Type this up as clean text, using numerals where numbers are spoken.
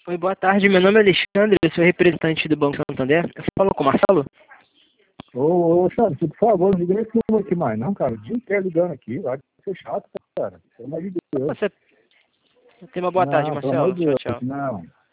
Oi, boa tarde. Meu nome é Alexandre, eu sou representante do Banco Santander. Eu falo com o Marcelo? Ô, Santos, por favor, não liga nesse número aqui mais, não, cara. O dia inteiro ligando aqui, vai ser chato, cara. Pelo amor de Deus. Você tem uma boa tarde, Não, pelo amor Marcelo. de Tchau, Deus, tchau. não.